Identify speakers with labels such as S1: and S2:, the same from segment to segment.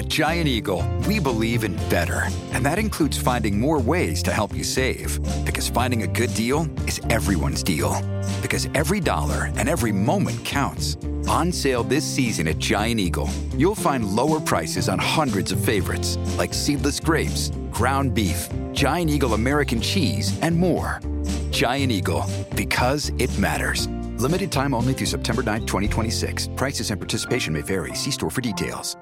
S1: At Giant Eagle, we believe in better. And that includes finding more ways to help you save. Because finding a good deal is everyone's deal. Because every dollar and every moment counts. On sale this season at Giant Eagle, you'll find lower prices on hundreds of favorites, like seedless grapes, ground beef, Giant Eagle American cheese, and more. Giant Eagle, because it matters. Limited time only through September 9th, 2026. Prices and participation may vary. See store for details.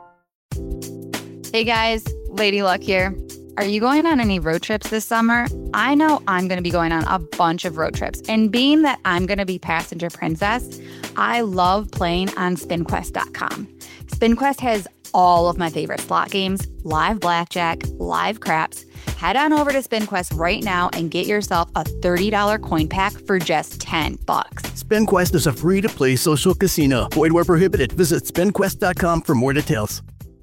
S2: Hey guys, Lady Luck here. Are you going on any road trips this summer? I know I'm going to be going on a bunch of road trips. And being that I'm going to be passenger princess, I love playing on SpinQuest.com. SpinQuest has all of my favorite slot games, live blackjack, live craps. Head on over to SpinQuest right now and get yourself a $30 coin pack for just $10.
S3: SpinQuest is a free-to-play social casino. Void where prohibited. Visit SpinQuest.com for more details.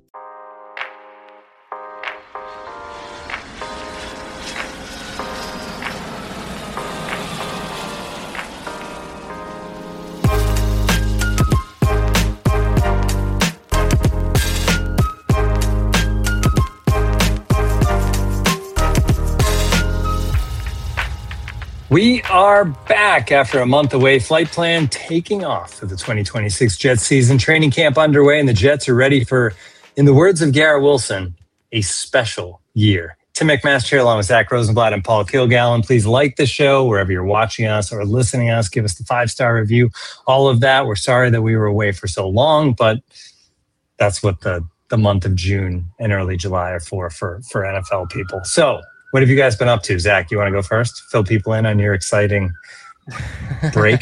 S4: We are back after a month away. Flight plan taking off for the 2026 Jets season. Training camp underway, and the Jets are ready for, in the words of Garrett Wilson, a special year. Tim McMaster along with Zach Rosenblatt and Paul Kilgallen. Please like the show wherever you're watching us or listening to us. Give us the 5-star review. All of that. We're sorry that we were away for so long, but that's what the month of June and early July are for NFL people. So, what have you guys been up to? Zach, you want to go first? Fill people in on your exciting break.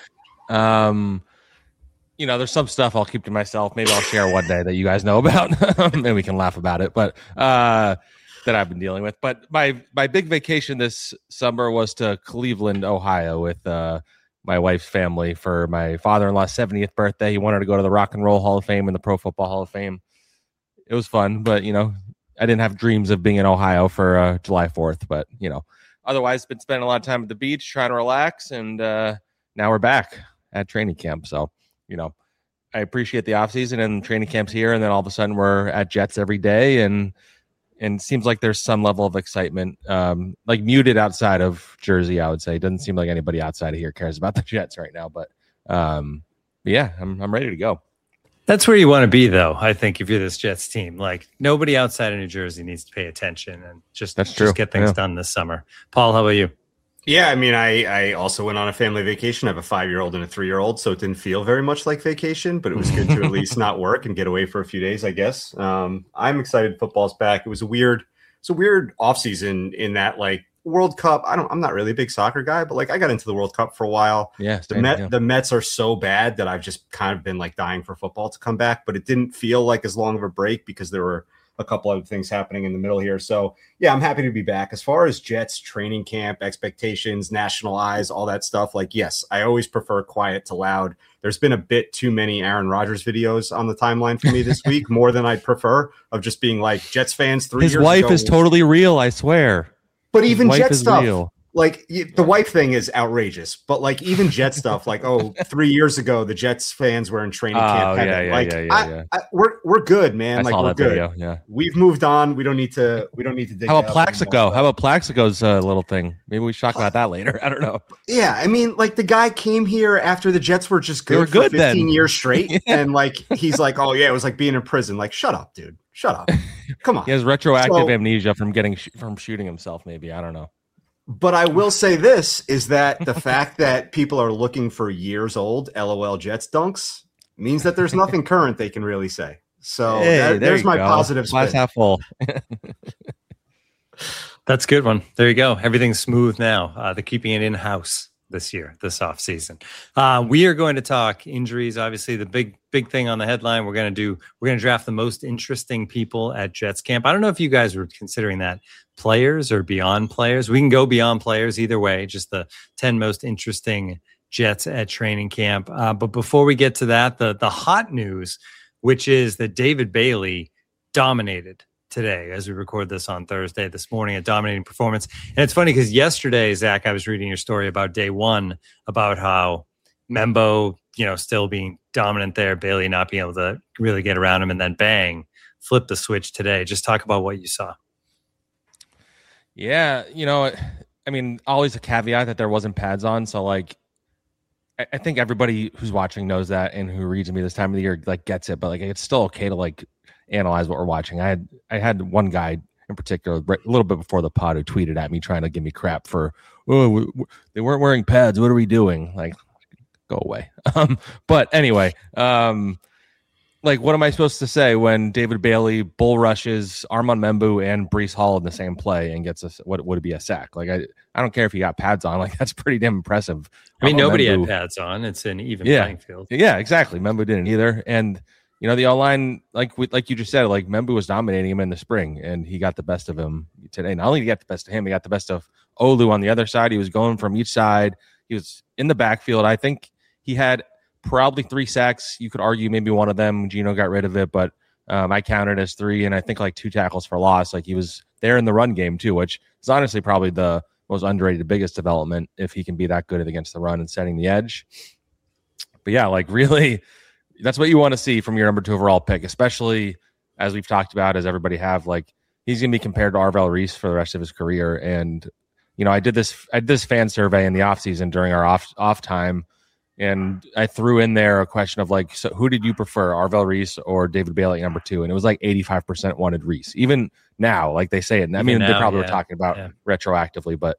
S5: There's some stuff I'll keep to myself. Maybe I'll share one day that you guys know about, and we can laugh about it. But that I've been dealing with. But my big vacation this summer was to Cleveland, Ohio, with my wife's family for my father-in-law's 70th birthday. He wanted to go to the Rock and Roll Hall of Fame and the Pro Football Hall of Fame. It was fun, but I didn't have dreams of being in Ohio for July 4th, but, otherwise been spending a lot of time at the beach, trying to relax. And now we're back at training camp. So, I appreciate the off season and training camps here. And then all of a sudden we're at Jets every day. And it seems like there's some level of excitement, like muted outside of Jersey, I would say. It doesn't seem like anybody outside of here cares about the Jets right now, but yeah, I'm ready to go.
S4: That's where you want to be, though, I think, if you're this Jets team. Like, nobody outside of New Jersey needs to pay attention and just get things done this summer. Paul, how about you?
S6: Yeah, I mean, I also went on a family vacation. I have a 5-year-old and a 3-year-old, so it didn't feel very much like vacation, but it was good to at least not work and get away for a few days, I guess. I'm excited football's back. It was a weird offseason in that, like, World Cup. I'm not really a big soccer guy, but like I got into the World Cup for a while.
S5: Yeah,
S6: the Mets are so bad that I've just kind of been like dying for football to come back, but it didn't feel like as long of a break because there were a couple other things happening in the middle here. So yeah, I'm happy to be back. As far as Jets training camp expectations, national eyes, all that stuff, like, yes, I always prefer quiet to loud. There's been a bit too many Aaron Rodgers videos on the timeline for me this week, more than I'd prefer, of just being like Jets fans 3 years ago.
S5: His wife is totally real, I swear.
S6: But even Jet stuff,
S5: real.
S6: like the wife thing is outrageous. But like even Jet stuff, like 3 years ago, the Jets fans were in training camp. We're good, man. Like we're good.
S5: Video, yeah.
S6: We've moved on. We don't need to dig.
S5: How about Plaxico? How about Plaxico's little thing? Maybe we should talk about that later. I don't know.
S6: Yeah, I mean, like the guy came here after the Jets were just good for 15 years straight, and like he's like, oh yeah, it was like being in prison. Like, shut up, dude. Shut up. Come on.
S5: He has retroactive amnesia from shooting himself, maybe. I don't know.
S6: But I will say this is that the fact that people are looking for years old LOL Jets dunks means that there's nothing current they can really say. So there's my positive spin.
S5: Glass half full.
S4: That's a good one. There you go. Everything's smooth now. They're keeping it in-house this year, this offseason. We are going to talk injuries. Obviously, the big thing on the headline, we're going to draft the most interesting people at Jets camp. I don't know if you guys were considering that players or beyond players. We can go beyond players either way, just the 10 most interesting Jets at training camp. But before we get to that, the hot news, which is that David Bailey dominated today as we record this on Thursday, this morning, a dominating performance. And it's funny because yesterday, Zach, I was reading your story about day one, about how Membo, still being dominant there. Bailey not being able to really get around him, and then bang, flip the switch today. Just talk about what you saw.
S5: Yeah, I mean, always a caveat that there wasn't pads on. So, like, I think everybody who's watching knows that, and who reads me this time of the year, like, gets it. But, like, it's still okay to, like, analyze what we're watching. I had one guy in particular, a little bit before the pod, who tweeted at me trying to give me crap for, they weren't wearing pads. What are we doing? Like, go away. But anyway, like, what am I supposed to say when David Bailey bull rushes Armand Membu and Breece Hall in the same play and gets what would be a sack? Like, I don't care if he got pads on. Like, that's pretty damn impressive.
S4: I mean, nobody
S5: Membu,
S4: had pads on. It's an even playing field.
S5: Yeah, exactly. Membu didn't either. And, the O-line, like you just said, like, Membu was dominating him in the spring, and he got the best of him today. Not only did he get the best of him, he got the best of Olu on the other side. He was going from each side. He was in the backfield. I think he had probably 3 sacks. You could argue maybe one of them Gino got rid of it, but I counted as 3, and I think like 2 tackles for loss. Like, he was there in the run game too, which is honestly probably the most underrated, biggest development, if he can be that good against the run and setting the edge. But yeah, like, really, that's what you want to see from your number 2 overall pick, especially as we've talked about, as everybody have, like, he's going to be compared to Arvell Reese for the rest of his career. And, I did this fan survey in the offseason during our off time, and I threw in there a question of, like, so who did you prefer, Arvell Reese or David Bailey at number 2? And it was like 85% wanted Reese. Even now, like, they say it. I mean, they probably were talking about retroactively, but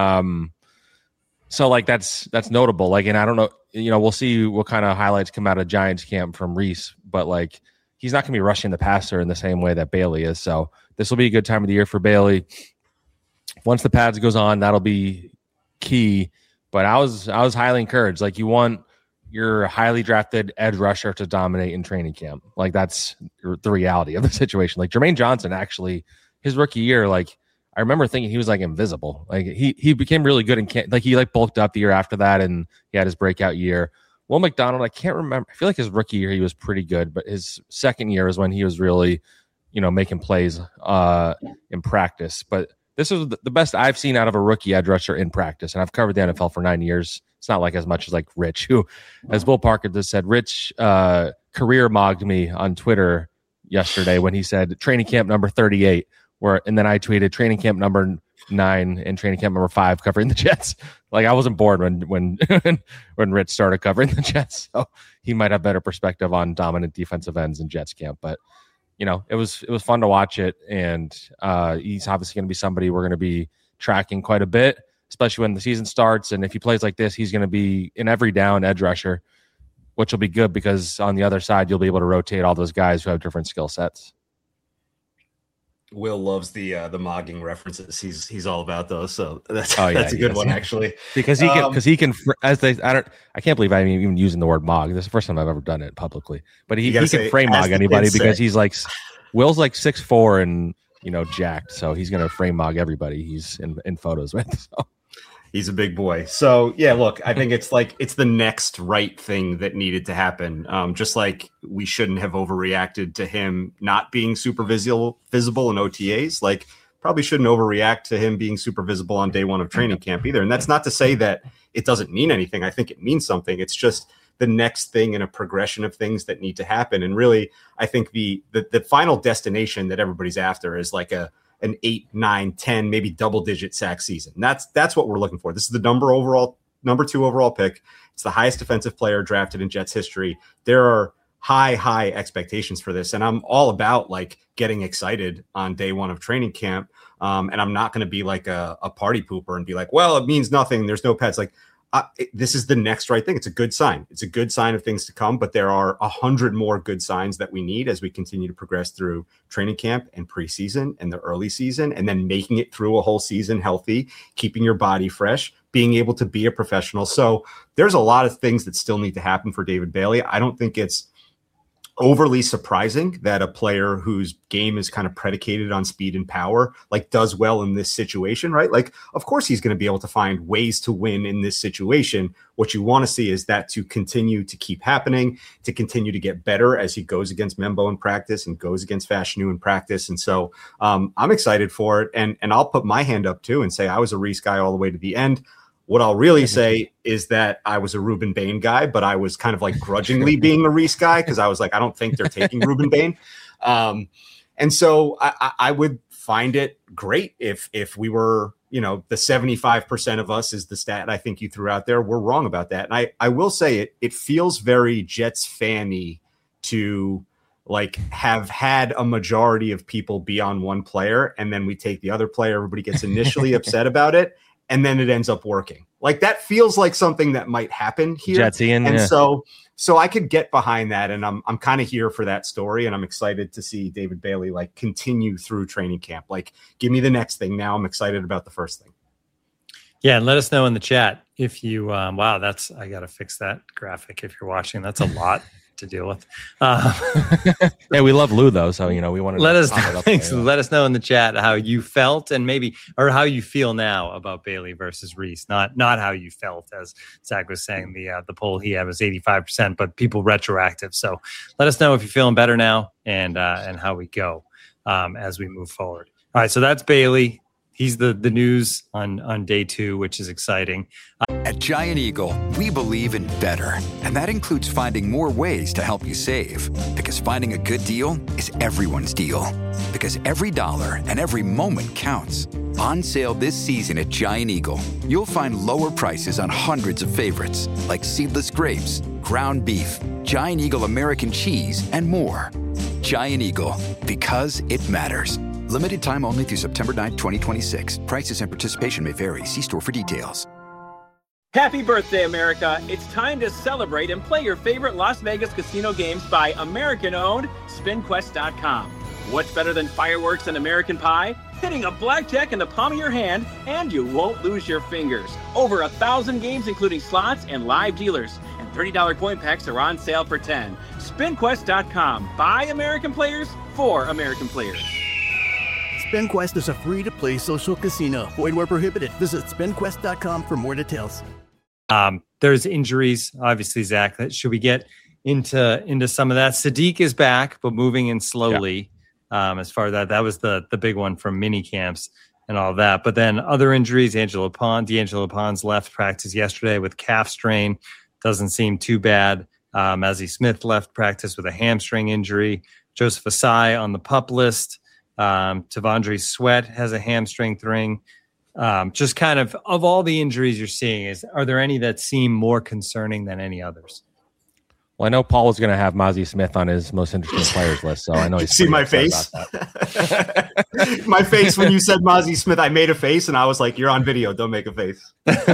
S5: so, like, that's notable. Like, and I don't know, we'll see what kind of highlights come out of Giants camp from Reese, but, like, he's not going to be rushing the passer in the same way that Bailey is. So this will be a good time of the year for Bailey. Once the pads goes on, that'll be key. But I was highly encouraged. Like, you want your highly drafted edge rusher to dominate in training camp. Like, that's the reality of the situation. Like, Jermaine Johnson, actually, his rookie year, like, I remember thinking he was, like, invisible. Like, he became really good in camp. Like, he, like, bulked up the year after that, and he had his breakout year. Will McDonald, I can't remember. I feel like his rookie year he was pretty good, but his second year is when he was really, making plays in practice. But this is the best I've seen out of a rookie edge rusher in practice, and I've covered the NFL for 9 years. It's not like as much as, like, Rich, who, as Will Parker just said, Rich career mogged me on Twitter yesterday when he said training camp number 38, and then I tweeted training camp number 9 and training camp number 5 covering the Jets. Like, I wasn't bored when Rich started covering the Jets, so he might have better perspective on dominant defensive ends in Jets camp. But it was fun to watch it, and he's obviously going to be somebody we're going to be tracking quite a bit, especially when the season starts. And if he plays like this, he's going to be an every down edge rusher, which will be good because on the other side, you'll be able to rotate all those guys who have different skill sets.
S6: Will loves the mogging references. He's all about those. So that's a good one, actually,
S5: because he can I can't believe I'm even using the word mog. This is the first time I've ever done it publicly, but he can frame mog anybody because he's like, Will's like 6'4" and jacked. So he's going to frame mog everybody he's in photos with. So.
S6: He's a big boy. So, yeah, look, I think it's the next right thing that needed to happen. Just like we shouldn't have overreacted to him not being super visible in OTAs. Like, probably shouldn't overreact to him being super visible on day 1 of training camp either. And that's not to say that it doesn't mean anything. I think it means something. It's just the next thing in a progression of things that need to happen. And really, I think the final destination that everybody's after is like an 8, 9, 10, maybe double-digit sack season. That's what we're looking for. This is the number 2 overall pick. It's the highest defensive player drafted in Jets history. There are high expectations for this, and I'm all about, like, getting excited on day 1 of training camp. And I'm not going to be like a party pooper and be like, well, it means nothing. There's no pets. Like, this is the next right thing. It's a good sign. It's a good sign of things to come, but there are 100 more good signs that we need as we continue to progress through training camp and preseason and the early season, and then making it through a whole season healthy, keeping your body fresh, being able to be a professional. So there's a lot of things that still need to happen for David Bailey. I don't think it's overly surprising that a player whose game is kind of predicated on speed and power, like, does well in this situation, right? Like, of course he's going to be able to find ways to win in this situation. What you want to see is that to continue to keep happening, to continue to get better as he goes against Membo in practice and goes against Fashanu in practice. And so I'm excited for it. And I'll put my hand up too and say I was a Reese guy all the way to the end. What I'll really say is that I was a Ruben Bain guy, but I was kind of like grudgingly being a Reese guy because I was like, I don't think they're taking Ruben Bain. And so I would find it great if we were, the 75% of us is the stat I think you threw out there. We're wrong about that. And I will say it feels very Jets fan-y to like have had a majority of people be on one player and then we take the other player. Everybody gets initially upset about it. And then it ends up working. Like that feels like something that might happen here.
S5: Jetsian,
S6: and so I could get behind that. And I'm kind of here for that story. And I'm excited to see David Bailey like continue through training camp. Like, give me the next thing. Now I'm excited about the first thing.
S4: Yeah. And let us know in the chat if you, I got to fix that graphic. If you're watching, that's a lot to deal with.
S5: Yeah, we love Lou though. So, we want to
S4: let us know in the chat how you felt and or how you feel now about Bailey versus Reese. Not how you felt, as Zach was saying, the poll he had was 85%, but people retroactive. So let us know if you're feeling better now and how we go as we move forward. All right. So that's Bailey. He's the news on day 2, which is exciting.
S1: At Giant Eagle, we believe in better. And that includes finding more ways to help you save. Because finding a good deal is everyone's deal. Because every dollar and every moment counts. On sale this season at Giant Eagle, you'll find lower prices on hundreds of favorites. Like seedless grapes, ground beef, Giant Eagle American cheese, and more. Giant Eagle, because it matters. Limited time only through September 9th, 2026. Prices and participation may vary. See store for details.
S7: Happy birthday, America. It's time to celebrate and play your favorite Las Vegas casino games by American-owned SpinQuest.com. What's better than fireworks and American pie? Hitting a blackjack in the palm of your hand, and you won't lose your fingers. Over 1,000 games, including slots and live dealers. And $30 coin packs are on sale for $10. SpinQuest.com. By American players, for American players.
S3: SpinQuest is a free-to-play social casino. Void where prohibited. Visit SpinQuest.com for more details.
S4: There's injuries, obviously, Zach. Should we get into some of that? Sadiq is back, but moving in slowly. Yeah. As far as that was the big one from mini camps and all that. But then other injuries, D'Angelo Pons left practice yesterday with calf strain. Doesn't seem too bad. Mazi Smith left practice with a hamstring injury. Joseph Asai on the PUP list. Tavondre Sweat has a hamstring thing. Just kind of all the injuries you're seeing, are there any that seem more concerning than any others?
S5: Well, I know Paul was going to have Mazi Smith on his most interesting players list, so I know he's
S6: see my face. My face when you said Mazi Smith, I made a face, and I was like, "You're on video. Don't make a face."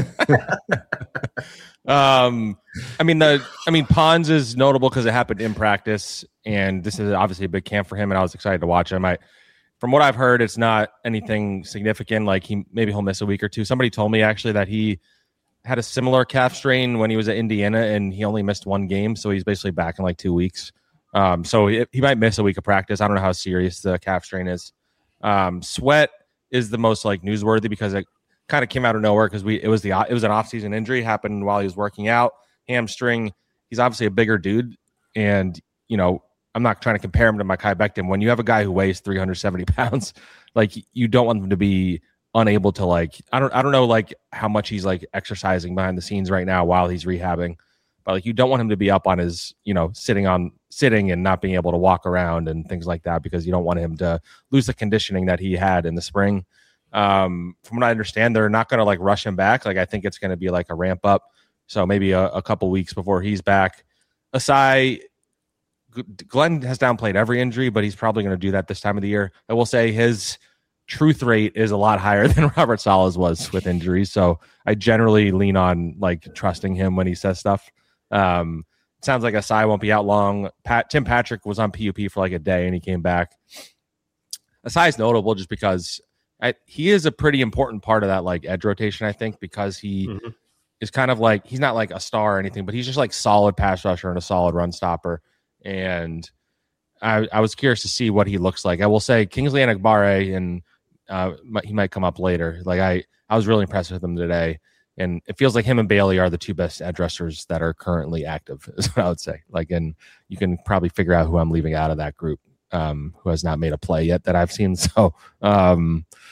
S5: Pons is notable because it happened in practice, and this is obviously a big camp for him, and I was excited to watch him. From what I've heard, it's not anything significant. Like he'll miss a week or two. Somebody told me actually that he had a similar calf strain when he was at Indiana, and he only missed 1 game, so he's basically back in like 2 weeks. So he might miss a week of practice. I don't know how serious the calf strain is. Sweat is the most like newsworthy because it kind of came out of nowhere because it was an off-season injury, happened while he was working out, hamstring. He's obviously a bigger dude, and I'm not trying to compare him to Mekhi Becton. When you have a guy who weighs 370 pounds, like you don't want him to be unable to like, I don't know like how much he's like exercising behind the scenes right now while he's rehabbing, but like you don't want him to be up on his, sitting and not being able to walk around and things like that, because you don't want him to lose the conditioning that he had in the spring. From what I understand, they're not going to like rush him back. Like I think it's going to be like a ramp up. So maybe a couple weeks before he's back. Asai, Glenn has downplayed every injury, but he's probably going to do that this time of the year. I will say his truth rate is a lot higher than Robert Saleh's was with injuries. So I generally lean on like trusting him when he says stuff. Sounds like Asai won't be out long. Tim Patrick was on PUP for like a day and he came back. Asai is notable just because he is a pretty important part of that like edge rotation, I think, because he is kind of like, he's not like a star or anything, but he's just like solid pass rusher and a solid run stopper. And I was curious to see what he looks like. I will say Kingsley Enagbare, and he might come up later. Like I was really impressed with him today. And it feels like him and Bailey are the 2 best edge rushers that are currently active, is what I would say. Like, and you can probably figure out who I'm leaving out of that group, who has not made a play yet that I've seen. So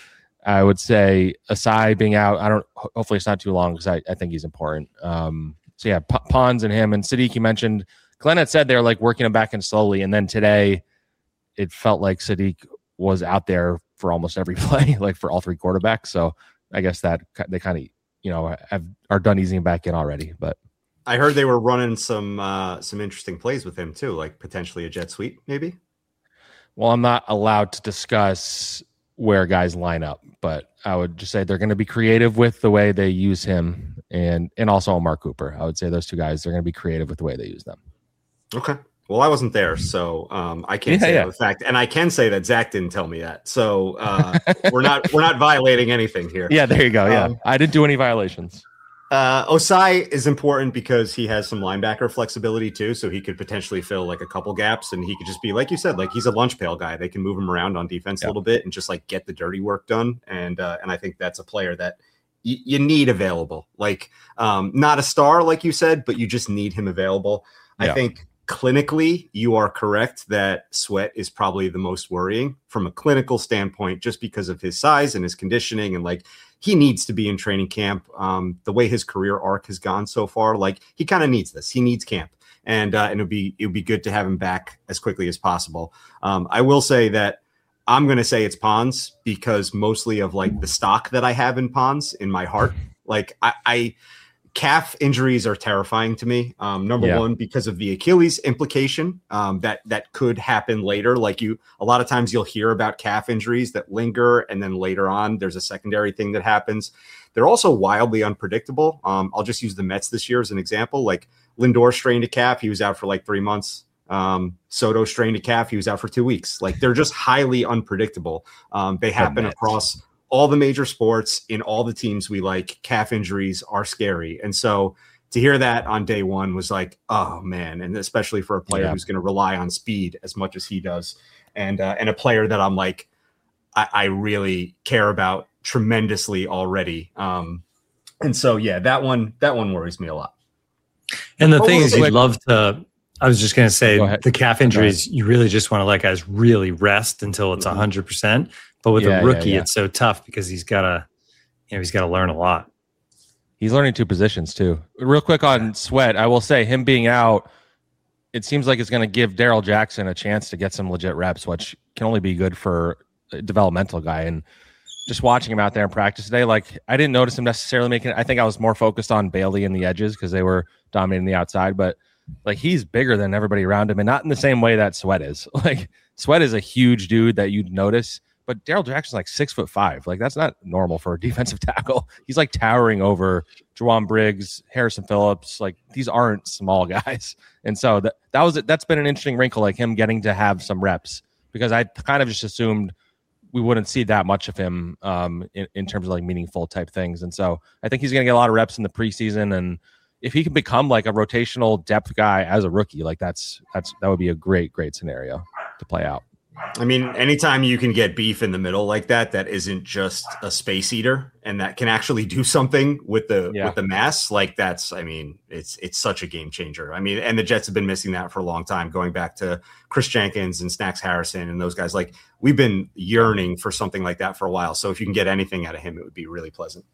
S5: I would say Asai being out, hopefully it's not too long because I think he's important. So yeah, Pons and him and Sadiq, you mentioned. Glenn had said they're like working him back in slowly. And then today it felt like Sadiq was out there for almost every play, like for all three quarterbacks. So I guess that they kind of, are done easing him back in already. But
S6: I heard they were running some interesting plays with him too, like potentially a jet sweep, maybe.
S5: Well, I'm not allowed to discuss where guys line up, but I would just say they're going to be creative with the way they use him and also Mark Cooper. I would say those two guys, they're going to be creative with the way they use them.
S6: Okay. Well, I wasn't there, so I can't say that with fact, and I can say that Zach didn't tell me that. So we're not violating anything here.
S5: Yeah, there you go. Yeah, I didn't do any violations.
S6: Osai is important because he has some linebacker flexibility too, so he could potentially fill like a couple gaps, and he could just be, like you said, like he's a lunch pail guy. They can move him around on defense a little bit and just like get the dirty work done. And I think that's a player that you need available. Like not a star, like you said, but you just need him available. Yeah. I think clinically, you are correct that Sweat is probably the most worrying from a clinical standpoint, just because of his size and his conditioning, and like he needs to be in training camp. The way his career arc has gone so far, like he kind of needs this. He needs camp, and it would be good to have him back as quickly as possible. I will say that I'm going to say it's Pons because mostly of like the stock that I have in Pons in my heart, like I calf injuries are terrifying to me. Number one, because of the Achilles implication that could happen later. Like a lot of times you'll hear about calf injuries that linger, and then later on there's a secondary thing that happens. They're also wildly unpredictable. I'll just use the Mets this year as an example. Like Lindor strained a calf, he was out for like 3 months. Soto strained a calf, he was out for 2 weeks. Like they're just highly unpredictable. They happen across all the major sports in all the teams we like. Calf injuries are scary. And so to hear that on day one was like, oh man. And especially for a player who's going to rely on speed as much as he does. And a player that I'm like, I really care about tremendously already. And so, yeah, that one worries me a lot.
S4: And the thing is, you'd love to, I was just going to say the calf injuries, you really just want to let guys really rest until it's 100%. But with a rookie, it's so tough because he's got to learn a lot.
S5: He's learning two positions too. Real quick on Sweat, I will say him being out, it seems like it's going to give Darrell Jackson a chance to get some legit reps, which can only be good for a developmental guy. And just watching him out there in practice today, like I didn't notice him necessarily making it. I think I was more focused on Bailey and the edges because they were dominating the outside, but like he's bigger than everybody around him, and not in the same way that Sweat is. Like Sweat is a huge dude that you'd notice. But Darrell Jackson's like 6'5". Like that's not normal for a defensive tackle. He's like towering over Juwan Briggs, Harrison Phillips. Like these aren't small guys. And so that's been an interesting wrinkle, like him getting to have some reps, because I kind of just assumed we wouldn't see that much of him in terms of like meaningful type things. And so I think he's going to get a lot of reps in the preseason. And if he can become like a rotational depth guy as a rookie, like that would be a great scenario to play out.
S6: I mean, anytime you can get beef in the middle like that isn't just a space eater, and that can actually do something with the mass, like that's, I mean, it's such a game changer. I mean, and the Jets have been missing that for a long time, going back to Chris Jenkins and Snacks Harrison and those guys. Like we've been yearning for something like that for a while. So if you can get anything out of him, it would be really pleasant.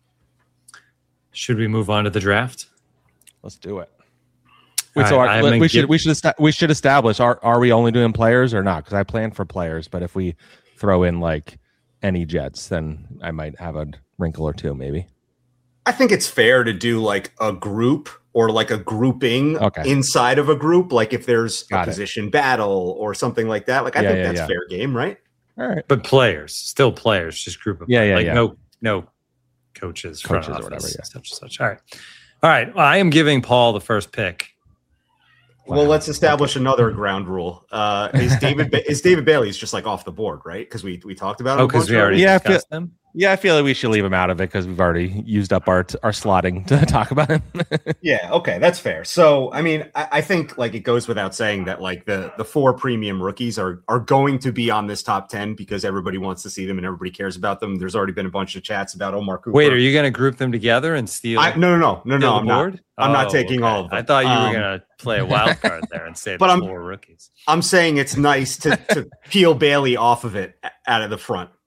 S4: Should we move on to the draft?
S5: Let's do it. Wait, so we should establish, are we only doing players or not? Because I plan for players, but if we throw in like any Jets, then I might have a wrinkle or two, maybe.
S6: I think it's fair to do like a group or like a grouping inside of a group. Like if there's a position battle or something like that, like I think that's fair game, right?
S5: All right,
S4: but still players, just group of no coaches, front office, or whatever, such. All right. Well, I am giving Paul the first pick.
S6: Wow. Well, let's establish another ground rule. Is David Bailey's just like off the board, right? Because we talked about him.
S4: Because we already discussed them.
S5: Yeah, I feel like we should leave him out of it because we've already used up our slotting to talk about him.
S6: Yeah, okay, that's fair. So, I mean, I think like it goes without saying that like the 4 premium rookies are going to be on this top 10 because everybody wants to see them and everybody cares about them. There's already been a bunch of chats about Omar Cooper.
S4: Wait, are you going to group them together and steal?
S6: No. I'm not. I'm not taking all of them.
S4: I thought you were going to play a wild card there and say the 4 rookies.
S6: I'm saying it's nice to peel Bailey off of it out of the front.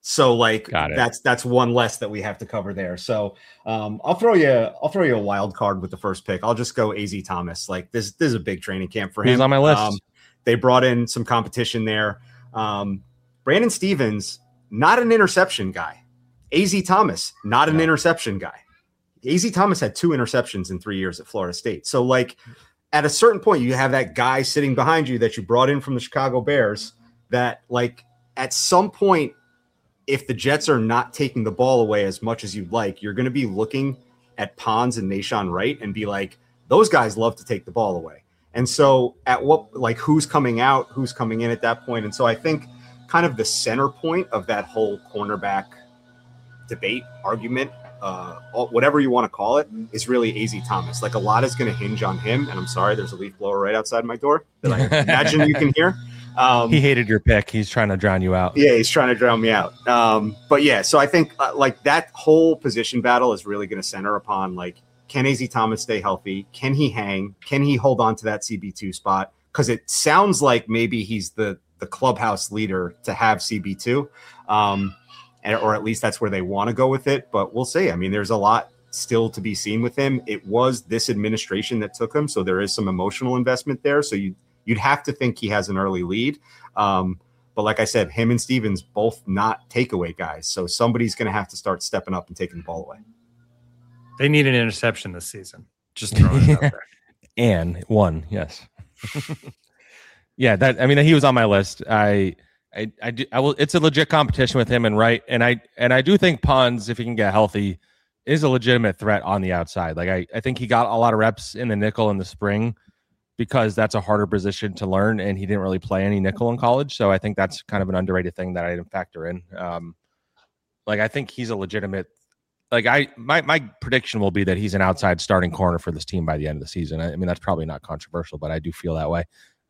S6: So like that's one less that we have to cover there. So I'll throw you a wild card with the first pick. I'll just go AZ Thomas. Like this is a big training camp for him.
S5: He's on my list.
S6: They brought in some competition there. Brandon Stevens, not an interception guy. AZ Thomas, not an interception guy. AZ Thomas had 2 interceptions in 3 years at Florida State. So like at a certain point, you have that guy sitting behind you that you brought in from the Chicago Bears that like at some point, if the Jets are not taking the ball away as much as you'd like, you're going to be looking at Pons and Nahshon Wright and be like, those guys love to take the ball away. And so at what, like who's coming out, who's coming in at that point. And so I think kind of the center point of that whole cornerback debate, argument, whatever you want to call it, is really AZ Thomas. Like a lot is going to hinge on him. And I'm sorry, there's a leaf blower right outside my door that I imagine you can hear.
S5: He hated your pick. He's trying to drown you out.
S6: Yeah, he's trying to drown me out. But yeah, so I think like that whole position battle is really going to center upon like, can AZ Thomas stay healthy? Can he hang? Can he hold on to that CB2 spot? Because it sounds like maybe he's the clubhouse leader to have CB2, or at least that's where they want to go with it. But we'll see. I mean, there's a lot still to be seen with him. It was this administration that took him, so there is some emotional investment there. So you'd have to think he has an early lead. But like I said, him and Stevens both not takeaway guys. So somebody's going to have to start stepping up and taking the ball away.
S4: They need an interception this season. Just throwing it out there.
S5: And one, yes. Yeah, he was on my list. I will. It's a legit competition with him and Wright, and I do think Pons, if he can get healthy, is a legitimate threat on the outside. Like I think he got a lot of reps in the nickel in the spring because that's a harder position to learn, and he didn't really play any nickel in college. So I think that's kind of an underrated thing that I didn't factor in. Like I think he's a legitimate. Like my prediction will be that he's an outside starting corner for this team by the end of the season. I mean, that's probably not controversial, but I do feel that way.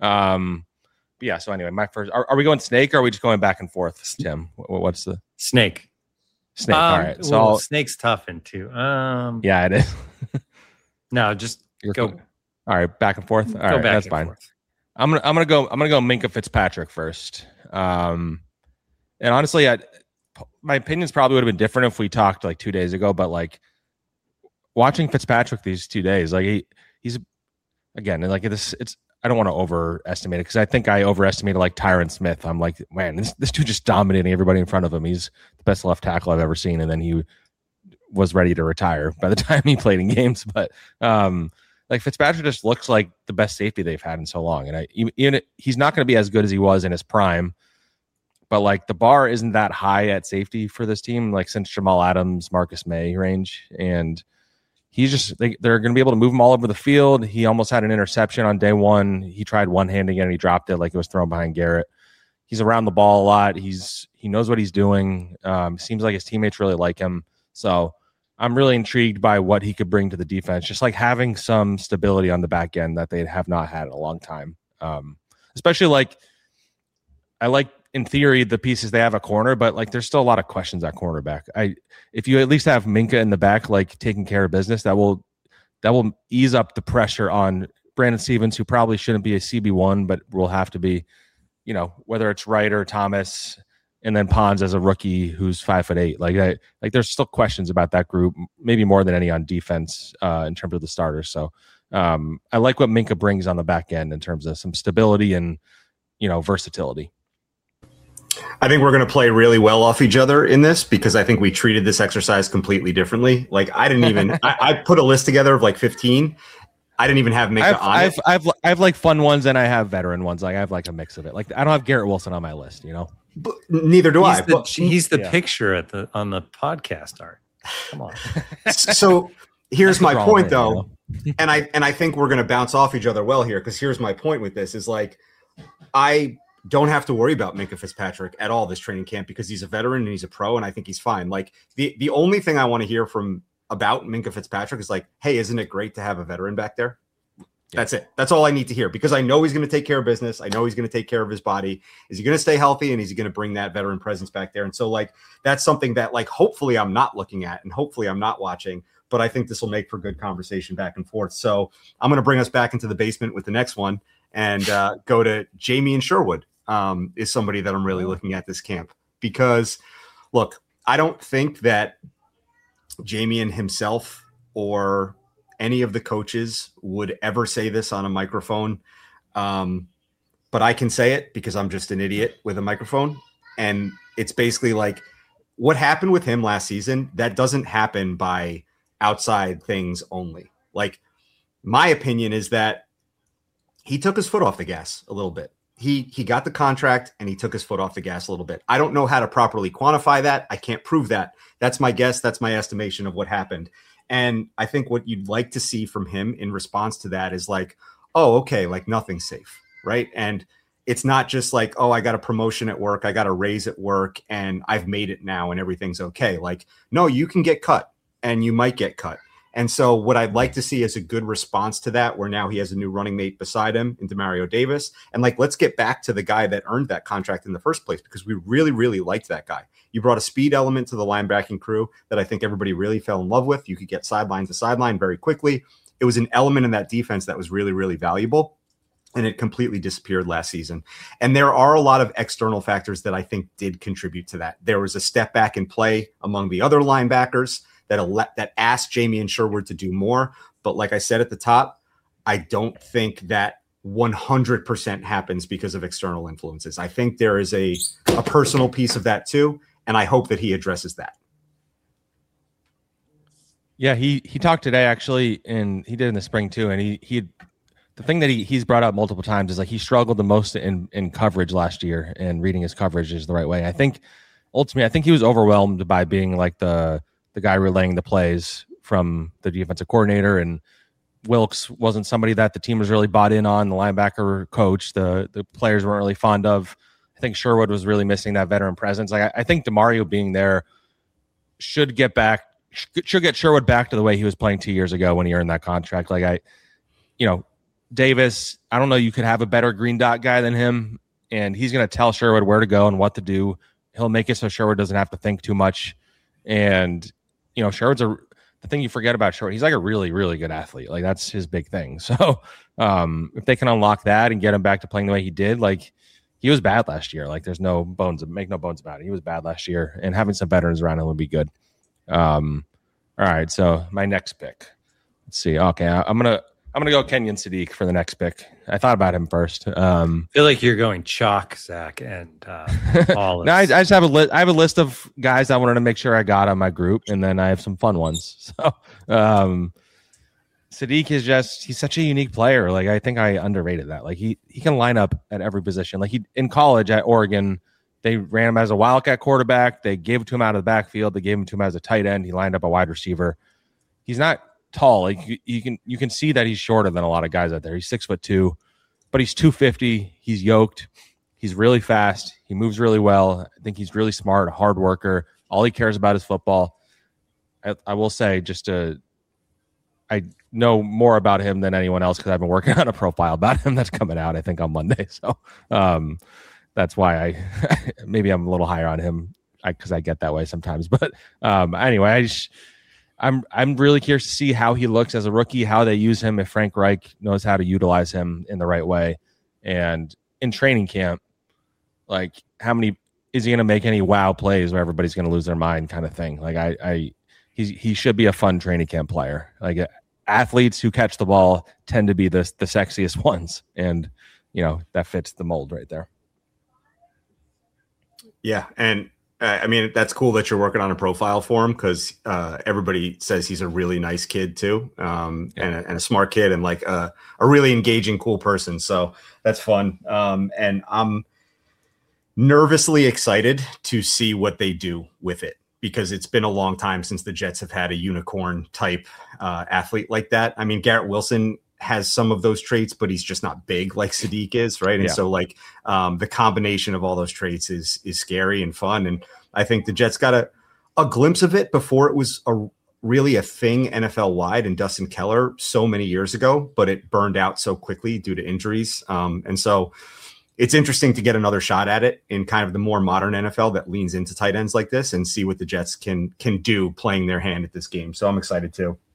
S5: Yeah. So anyway, my first, are we going snake or are we just going back and forth, Tim? What's the
S4: snake?
S5: Snake. All right. So
S4: well, snake's tough into.
S5: Yeah, it is.
S4: No, just go.
S5: All right, back and forth. All right, that's fine. Forth. I'm gonna go Minkah Fitzpatrick first. And honestly, my opinions probably would have been different if we talked like 2 days ago, but like watching Fitzpatrick these 2 days, like he's again, like it's I don't want to overestimate it because I think I overestimated like Tyron Smith. I'm like, man, this dude just dominating everybody in front of him. He's the best left tackle I've ever seen. And then he was ready to retire by the time he played in games. But like Fitzpatrick just looks like the best safety they've had in so long. And he's not going to be as good as he was in his prime. But like the bar isn't that high at safety for this team, like since Jamal Adams, Marcus May range. And he's just, they're going to be able to move him all over the field. He almost had an interception on day one. He tried one-handing it and he dropped it like it was thrown behind Garrett. He's around the ball a lot. He knows what he's doing. Seems like his teammates really like him. So I'm really intrigued by what he could bring to the defense. Just like having some stability on the back end that they have not had in a long time. Especially like, I like, in theory, the pieces they have a corner, but like there's still a lot of questions at cornerback. If you at least have Minkah in the back, like taking care of business, that will ease up the pressure on Brandon Stevens, who probably shouldn't be a CB1, but will have to be, whether it's Wright or Thomas, and then Pons as a rookie who's 5'8". Like there's still questions about that group, maybe more than any on defense in terms of the starters. So I like what Minkah brings on the back end in terms of some stability and versatility.
S6: I think we're going to play really well off each other in this because I think we treated this exercise completely differently. Like I didn't even, I put a list together of like 15. I didn't even have Minkah on it.
S5: I have like fun ones and I have veteran ones. Like I have like a mix of it. Like I don't have Garrett Wilson on my list,
S6: But neither do I.
S4: He's the picture on the podcast art. Come on.
S6: So here's my point though. And I think we're going to bounce off each other well here. Cause here's my point with this is like, I don't have to worry about Minkah Fitzpatrick at all this training camp because he's a veteran and he's a pro and I think he's fine. Like the only thing I want to hear about Minkah Fitzpatrick is like, hey, isn't it great to have a veteran back there? Yeah. That's it. That's all I need to hear because I know he's going to take care of business. I know he's going to take care of his body. Is he going to stay healthy and is he going to bring that veteran presence back there? And so like, that's something that like, hopefully I'm not looking at and hopefully I'm not watching, but I think this will make for good conversation back and forth. So I'm going to bring us back into the basement with the next one and go to Jamie and Sherwood. Is somebody that I'm really looking at this camp because look, I don't think that Jamian himself or any of the coaches would ever say this on a microphone. But I can say it because I'm just an idiot with a microphone. And it's basically like what happened with him last season. That doesn't happen by outside things only. Like, my opinion is that he took his foot off the gas a little bit. He got the contract and he took his foot off the gas a little bit. I don't know how to properly quantify that. I can't prove that. That's my guess. That's my estimation of what happened. And I think what you'd like to see from him in response to that is like, oh, okay, like nothing's safe, right? And it's not just like, oh, I got a promotion at work, I got a raise at work, and I've made it now and everything's okay. Like, no, you can get cut and you might get cut. And so what I'd like to see is a good response to that, where now he has a new running mate beside him in Demario Davis. And like, let's get back to the guy that earned that contract in the first place, because we really, really liked that guy. You brought a speed element to the linebacking crew that I think everybody really fell in love with. You could get sideline to sideline very quickly. It was an element in that defense that was really, really valuable. And it completely disappeared last season. And there are a lot of external factors that I think did contribute to that. There was a step back in play among the other linebackers that asked Jamian Sherwood to do more. But like I said at the top, I don't think that 100% happens because of external influences. I think there is a personal piece of that too. And I hope that he addresses that.
S5: Yeah, he talked today actually, and he did in the spring too. And he the thing that he's brought up multiple times is like he struggled the most in coverage last year, and reading his coverage is the right way. I think ultimately, he was overwhelmed by being like the guy relaying the plays from the defensive coordinator, and Wilkes wasn't somebody that the team was really bought in on. The linebacker coach, the players weren't really fond of. I think Sherwood was really missing that veteran presence. Like I think DeMario being there should get Sherwood back to the way he was playing 2 years ago when he earned that contract. Like Davis, I don't know, you could have a better green dot guy than him, and he's going to tell Sherwood where to go and what to do. He'll make it so Sherwood doesn't have to think too much. And, Sherwood's the thing you forget about Sherwood, he's like a really, really good athlete. Like that's his big thing. So if they can unlock that and get him back to playing the way he did, like he was bad last year. Like there's make no bones about it. He was bad last year, and having some veterans around him would be good. All right. So my next pick, let's see. Okay. I'm going to go Kenyon Sadiq for the next pick. I thought about him first.
S4: I feel like you're going chalk, Zach, and all.
S5: No, I just have a list. I have a list of guys I wanted to make sure I got on my group, and then I have some fun ones. So Sadiq is he's such a unique player. Like I think I underrated that. Like he can line up at every position. Like in college at Oregon, they ran him as a wildcat quarterback. They gave it to him out of the backfield. They gave him to him as a tight end. He lined up a wide receiver. He's not tall. Like you can see that he's shorter than a lot of guys out there. He's 6'2", but he's 250. He's yoked. He's really fast. He moves really well. I think he's really smart, a hard worker. All he cares about is football. I will say I know more about him than anyone else because I've been working on a profile about him that's coming out, I think, on Monday. So that's why maybe I'm a little higher on him because I get that way sometimes. But anyway, I'm really curious to see how he looks as a rookie, how they use him, if Frank Reich knows how to utilize him in the right way. And in training camp, like is he going to make any wow plays where everybody's going to lose their mind kind of thing? Like he should be a fun training camp player. Like athletes who catch the ball tend to be the sexiest ones. And, that fits the mold right there. Yeah.
S6: And that's cool that you're working on a profile for him because everybody says he's a really nice kid too, and a smart kid and like a really engaging, cool person. So that's fun. And I'm nervously excited to see what they do with it because it's been a long time since the Jets have had a unicorn type athlete like that. I mean, Garrett Wilson has some of those traits, but he's just not big like Sadiq is, right? And so like the combination of all those traits is scary and fun. And I think the Jets got a glimpse of it before it was really a thing NFL wide in Dustin Keller so many years ago, but it burned out so quickly due to injuries. And so it's interesting to get another shot at it in kind of the more modern NFL that leans into tight ends like this and see what the Jets can do playing their hand at this game. So I'm excited too.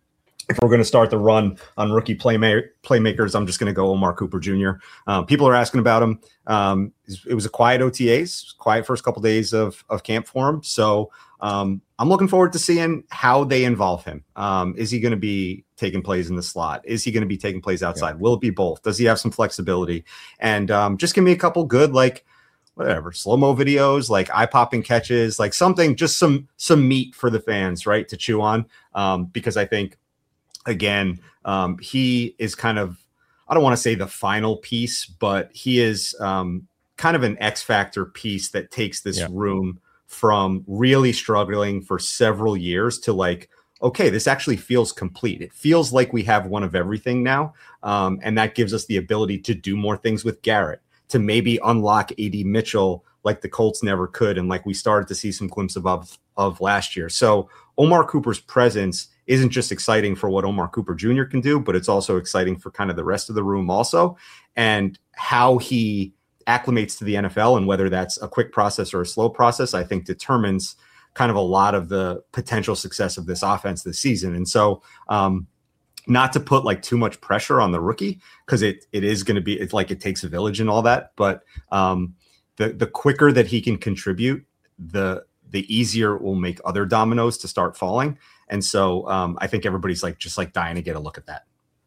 S6: if we're going to start the run on rookie playmakers, I'm just going to go Omar Cooper Jr. People are asking about him. It was a quiet OTAs, quiet first couple days of camp for him. So I'm looking forward to seeing how they involve him. Is he going to be taking plays in the slot? Is he going to be taking plays outside? Will it be both? Does he have some flexibility? And just give me a couple good, like, whatever, slow-mo videos, like eye-popping catches, like something, just some meat for the fans, right, to chew on. Because I think, again, he is kind of, I don't want to say the final piece, but he is kind of an X factor piece that takes this room from really struggling for several years to like, okay, this actually feels complete. It feels like we have one of everything now. And that gives us the ability to do more things with Garrett, to maybe unlock AD Mitchell like the Colts never could. And like we started to see some glimpses of last year. So Omar Cooper's presence isn't just exciting for what Omar Cooper Jr. can do, but it's also exciting for kind of the rest of the room also, and how he acclimates to the NFL, and whether that's a quick process or a slow process, I think determines kind of a lot of the potential success of this offense this season. And so not to put like too much pressure on the rookie, because it is going to be, it's like it takes a village and all that, but the quicker that he can contribute, the easier it will make other dominoes to start falling. And so I think everybody's like just like dying to get a look at that.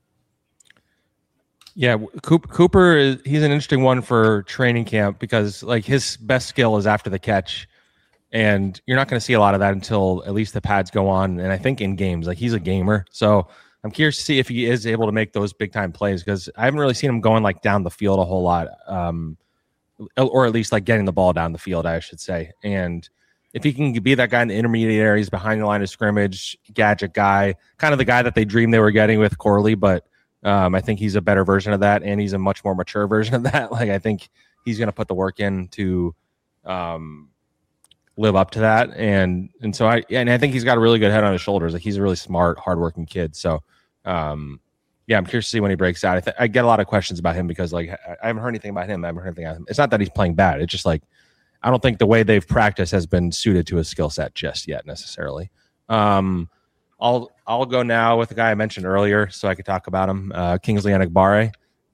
S5: Yeah, Cooper, he's an interesting one for training camp because like his best skill is after the catch, and you're not going to see a lot of that until at least the pads go on. And I think in games, like he's a gamer, so I'm curious to see if he is able to make those big time plays, because I haven't really seen him going like down the field a whole lot, or at least like getting the ball down the field, I should say. And if he can be that guy in the intermediate areas behind the line of scrimmage, gadget guy, kind of the guy that they dreamed they were getting with Corley, but I think he's a better version of that, and he's a much more mature version of that. Like I think he's going to put the work in to live up to that, and so I think he's got a really good head on his shoulders. Like he's a really smart, hardworking kid. So I'm curious to see when he breaks out. I get a lot of questions about him because like I haven't heard anything about him. I haven't heard anything about him. It's not that he's playing bad. It's just like I don't think the way they've practiced has been suited to his skill set just yet necessarily. I'll go now with the guy I mentioned earlier, so I could talk about him, Kingsley Enagbare.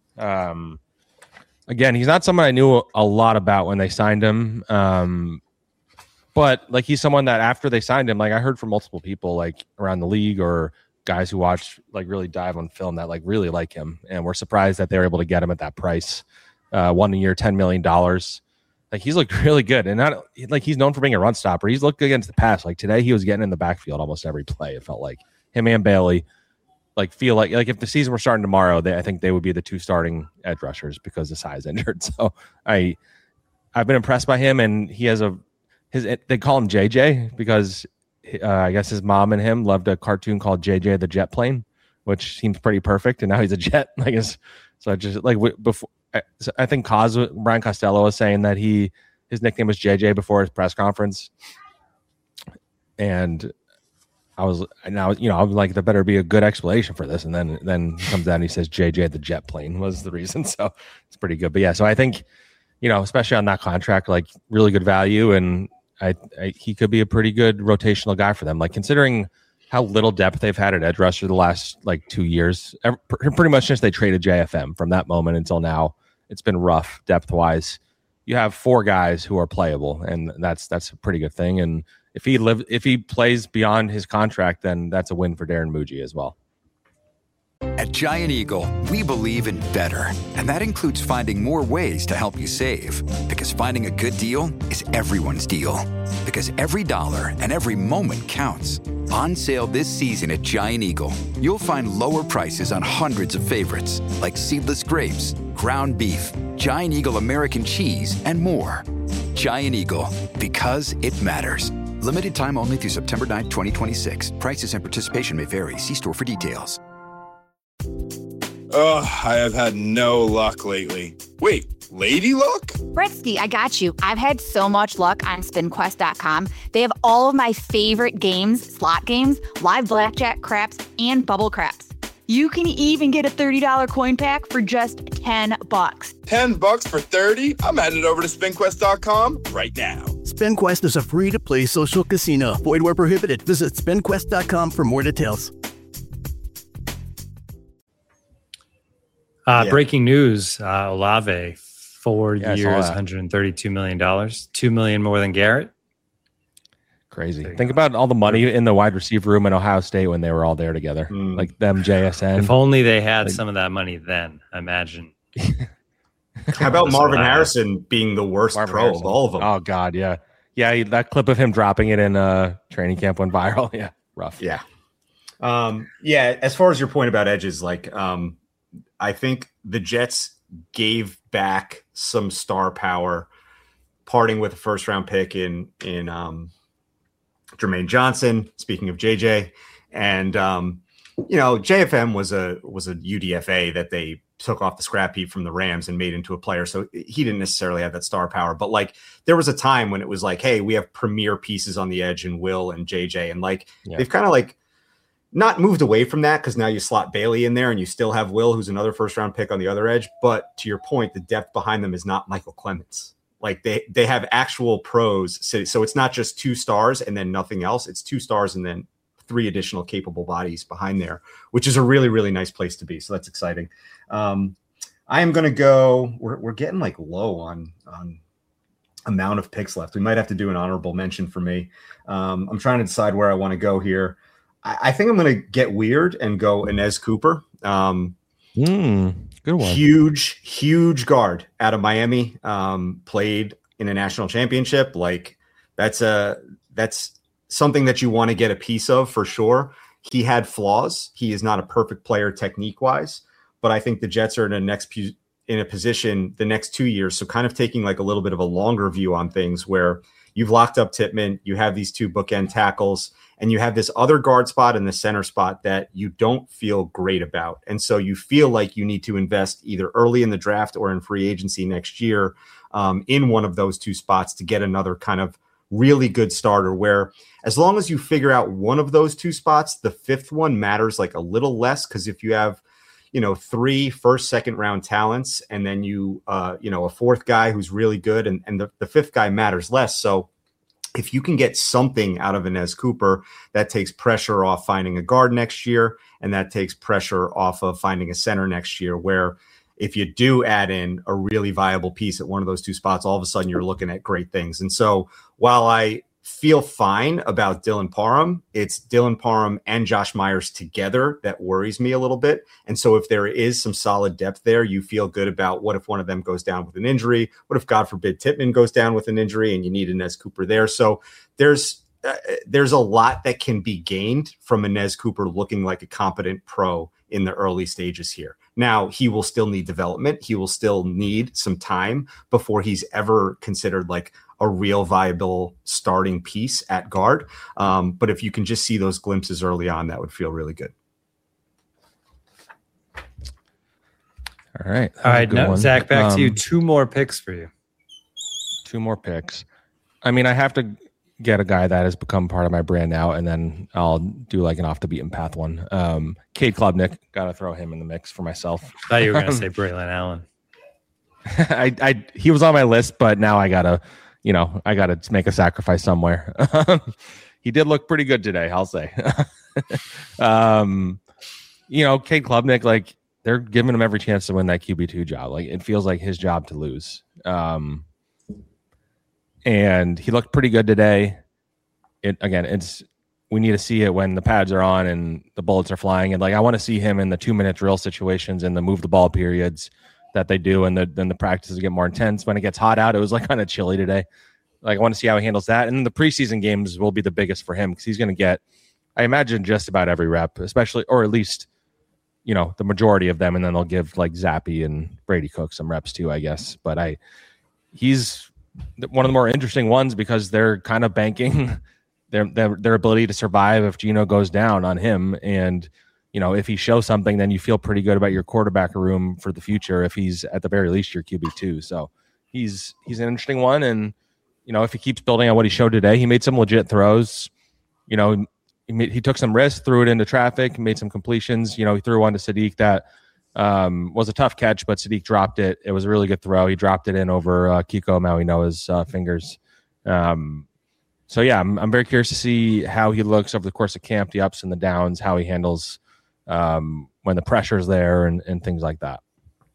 S5: Again, he's not someone I knew a lot about when they signed him, but like he's someone that after they signed him, like I heard from multiple people like around the league or guys who watch like really dive on film that like really like him, and we're surprised that they were able to get him at that price, 1 year, $10 million. Like he's looked really good, and not like he's known for being a run stopper. He's looked against the pass. Like today, he was getting in the backfield almost every play. It felt like him and Bailey, like feel like if the season were starting tomorrow, I think they would be the two starting edge rushers because the size injured. So I've been impressed by him, and he has they call him JJ because I guess his mom and him loved a cartoon called JJ the Jet Plane, which seems pretty perfect. And now he's a jet, I guess. So I just like before. I think Brian Costello was saying that his nickname was JJ before his press conference, and I was like, there better be a good explanation for this. And then he comes out and he says JJ the Jet Plane was the reason. So it's pretty good. But yeah, so I think especially on that contract, like really good value, and he could be a pretty good rotational guy for them. Like considering how little depth they've had at edge rusher the last like 2 years, pretty much since they traded JFM. From that moment until now, it's been rough depth wise. You have 4 guys who are playable, and that's a pretty good thing. And if he plays beyond his contract, then that's a win for Darren Muji as well.
S1: At Giant Eagle, we believe in better, and that includes finding more ways to help you save. Because finding a good deal is everyone's deal. Because every dollar and every moment counts. On sale this season at Giant Eagle, you'll find lower prices on hundreds of favorites, like seedless grapes, ground beef, Giant Eagle American cheese, and more. Giant Eagle, because it matters. Limited time only through September 9th, 2026. Prices and participation may vary. See store for details.
S8: Ugh, I have had no luck lately. Wait, lady luck?
S2: Britsky, I got you. I've had so much luck on SpinQuest.com. They have all of my favorite games, slot games, live blackjack, craps, and bubble craps. You can even get a $30 coin pack for just $10.
S8: $10 for 30? I'm headed over to SpinQuest.com right now.
S3: SpinQuest is a free-to-play social casino. Void where prohibited. Visit SpinQuest.com for more details.
S4: Breaking news: Olave, 4 years, $132 million, $2 million more than Garrett.
S5: Crazy. Think about all the money in the wide receiver room in Ohio State when they were all there together, like them JSN.
S4: If only they had some of that money then. Imagine.
S6: How about Marvin Harrison being the worst pro of all of them?
S5: Oh God, yeah. That clip of him dropping it in training camp went viral. Yeah, rough.
S6: Yeah. As far as your point about edges, like I think the Jets gave back some star power, parting with a first round pick in Jermaine Johnson. Speaking of JJ, and JFM was a UDFA that they took off the scrap heap from the Rams and made into a player. So he didn't necessarily have that star power, but like there was a time when it was like, hey, we have premier pieces on the edge in Will and JJ. And like, they've kind of like not moved away from that, because now you slot Bailey in there and you still have Will, who's another first round pick on the other edge. But to your point, the depth behind them is not Michael Clements. Like they have actual pros. So it's not just 2 stars and then nothing else. It's 2 stars and then 3 additional capable bodies behind there, which is a really, really nice place to be. So that's exciting. I am going to go, we're getting like low on amount of picks left. We might have to do an honorable mention for me. I'm trying to decide where I want to go here. I think I'm going to get weird and go Inez Cooper.
S5: Good one.
S6: Huge guard out of Miami. Played in a national championship. Like that's something that you want to get a piece of for sure. He had flaws. He is not a perfect player technique wise, but I think the Jets are in a position the next 2 years. So kind of taking like a little bit of a longer view on things, where you've locked up Tippmann, you have these 2 bookend tackles, and you have this other guard spot and the center spot that you don't feel great about. And so you feel like you need to invest either early in the draft or in free agency next year in one of those 2 spots to get another kind of really good starter, where as long as you figure out one of those 2 spots, the 5th one matters like a little less. Because if you have 3 first, second round talents, and then a 4th guy who's really good, and the 5th guy matters less. So if you can get something out of Inez Cooper, that takes pressure off finding a guard next year, and that takes pressure off of finding a center next year, where if you do add in a really viable piece at one of those 2 spots, all of a sudden you're looking at great things. And so while I feel fine about Dylan Parham, it's Dylan Parham and Josh Myers together that worries me a little bit. And so if there is some solid depth there, you feel good about what if one of them goes down with an injury? What if, God forbid, Tippmann goes down with an injury and you need Inez Cooper there? So there's a lot that can be gained from Inez Cooper looking like a competent pro in the early stages here. Now, he will still need development. He will still need some time before he's ever considered like a real viable starting piece at guard. But if you can just see those glimpses early on, that would feel really good.
S5: All right.
S4: Now, Zach, back to you. 2 more picks for you.
S5: 2 more picks. I mean, I have to get a guy that has become part of my brand now, and then I'll do like an off the beaten path one. Cade Klubnik, got to throw him in the mix for myself.
S4: I thought you were going to say Braylon Allen.
S5: He was on my list, but now I gotta make a sacrifice somewhere. He did look pretty good today, I'll say. Cade Klubnik, like they're giving him every chance to win that QB2 job. Like it feels like his job to lose. And he looked pretty good today. We need to see it when the pads are on and the bullets are flying. And like, I want to see him in the 2-minute drill situations and the move the ball periods that they do. And then the practices get more intense. When it gets hot out, it was like kind of chilly today. Like, I want to see how he handles that. And the preseason games will be the biggest for him because he's going to get, I imagine, just about every rep, especially, or at least, the majority of them. And then they'll give like Zappy and Brady Cook some reps too, I guess. But he's one of the more interesting ones because they're kind of banking their ability to survive if Geno goes down on him. And, if he shows something, then you feel pretty good about your quarterback room for the future. If he's at the very least your QB2. So he's an interesting one. And, if he keeps building on what he showed today, he made some legit throws. He took some risks, threw it into traffic, made some completions. He threw one to Sadiq that was a tough catch, but Sadiq dropped it. It was a really good throw. He dropped it in over Kiko Mauinoa's fingers. So yeah, I'm very curious to see how he looks over the course of camp, the ups and the downs, how he handles when the pressure's there and things like that.